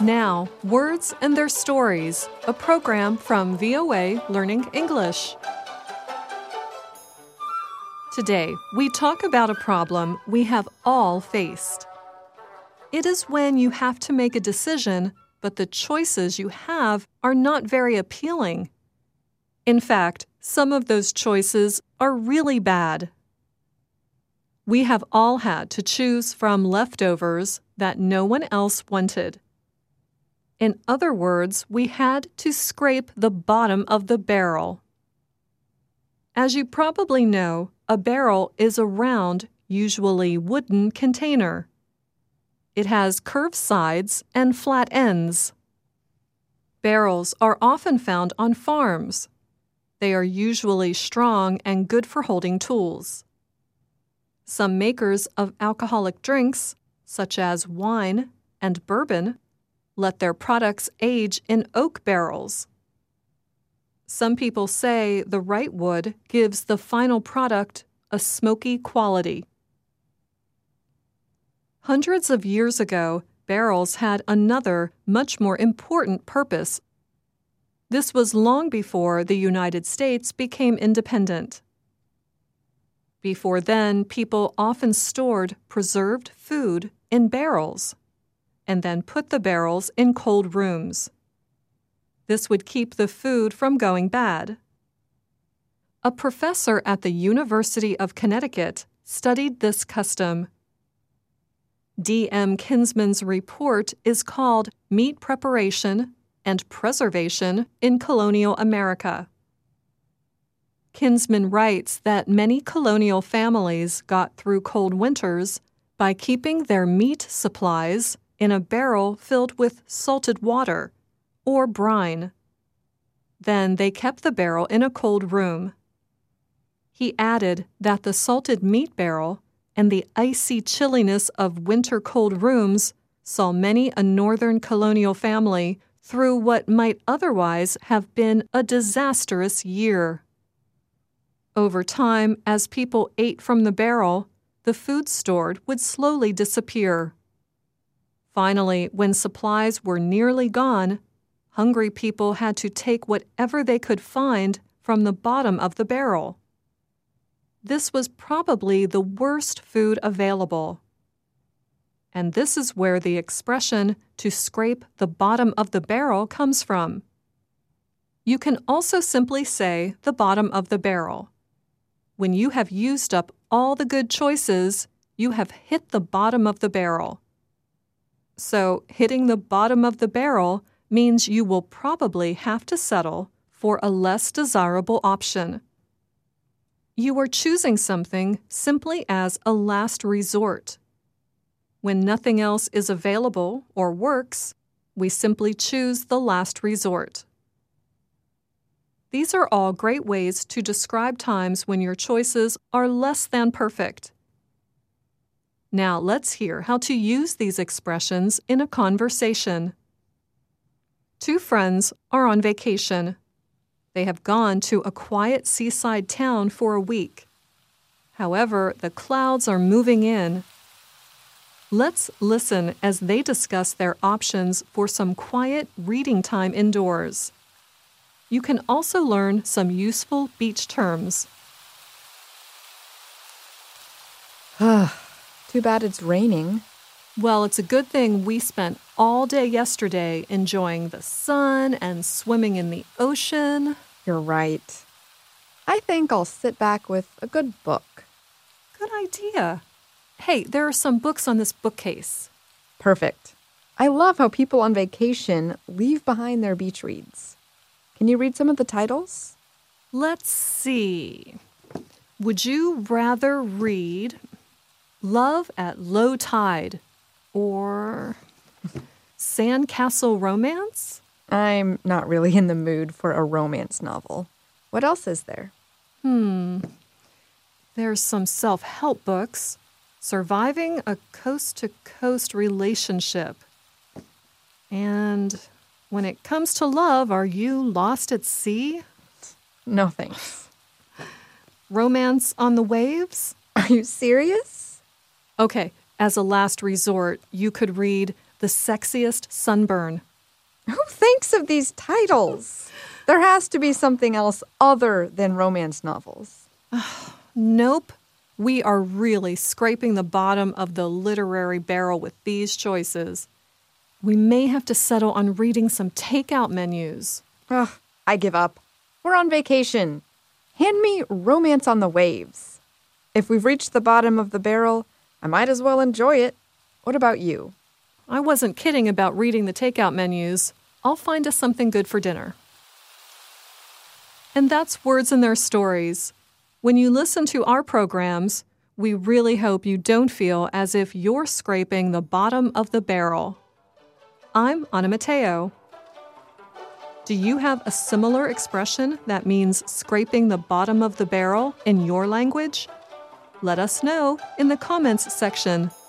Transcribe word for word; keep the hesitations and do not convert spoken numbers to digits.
Now, Words and Their Stories, a program from V O A Learning English. Today, we talk about a problem we have all faced. It is when you have to make a decision, but the choices you have are not very appealing. In fact, some of those choices are really bad. We have all had to choose from leftovers that no one else wanted. In other words, we had to scrape the bottom of the barrel. As you probably know, a barrel is a round, usually wooden container. It has curved sides and flat ends. Barrels are often found on farms. They are usually strong and good for holding tools. Some makers of alcoholic drinks, such as wine and bourbon, let their products age in oak barrels. Some people say the right wood gives the final product a smoky quality. Hundreds of years ago, barrels had another, much more important purpose. This was long before the United States became independent. Before then, people often stored preserved food in barrels and then put the barrels in cold rooms. This would keep the food from going bad. A professor at the University of Connecticut studied this custom. D M Kinsman's report is called Meat Preparation and Preservation in Colonial America. Kinsman writes that many colonial families got through cold winters by keeping their meat supplies in a barrel filled with salted water or brine. Then they kept the barrel in a cold room. He added that the salted meat barrel and the icy chilliness of winter cold rooms saw many a northern colonial family through what might otherwise have been a disastrous year. Over time, as people ate from the barrel, the food stored would slowly disappear. Finally, when supplies were nearly gone, hungry people had to take whatever they could find from the bottom of the barrel. This was probably the worst food available. And this is where the expression to scrape the bottom of the barrel comes from. You can also simply say the bottom of the barrel. When you have used up all the good choices, you have hit the bottom of the barrel. So, hitting the bottom of the barrel means you will probably have to settle for a less desirable option. You are choosing something simply as a last resort. When nothing else is available or works, we simply choose the last resort. These are all great ways to describe times when your choices are less than perfect. Now let's hear how to use these expressions in a conversation. Two friends are on vacation. They have gone to a quiet seaside town for a week. However, the clouds are moving in. Let's listen as they discuss their options for some quiet reading time indoors. You can also learn some useful beach terms. Too bad it's raining. Well, it's a good thing we spent all day yesterday enjoying the sun and swimming in the ocean. You're right. I think I'll sit back with a good book. Good idea. Hey, there are some books on this bookcase. Perfect. I love how people on vacation leave behind their beach reads. Can you read some of the titles? Let's see. Would you rather read Love at Low Tide or Sandcastle Romance? I'm not really in the mood for a romance novel. What else is there? Hmm. There's some self-help books. Surviving a Coast-to-Coast Relationship. And when it comes to love, are you lost at sea? No thanks. Romance on the Waves? Are you serious? Okay, as a last resort, you could read The The Sexiest Sunburn. Who thinks of these titles? There has to be something else other than romance novels. Nope. We are really scraping the bottom of the literary barrel with these choices. We may have to settle on reading some takeout menus. Ugh, I give up. We're on vacation. Hand me Romance on the Waves. If we've reached the bottom of the barrel, I might as well enjoy it. What about you? I wasn't kidding about reading the takeout menus. I'll find us something good for dinner. And that's Words and Their Stories. When you listen to our programs, we really hope you don't feel as if you're scraping the bottom of the barrel. I'm Ana Mateo. Do you have a similar expression that means scraping the bottom of the barrel in your language? Let us know in the comments section.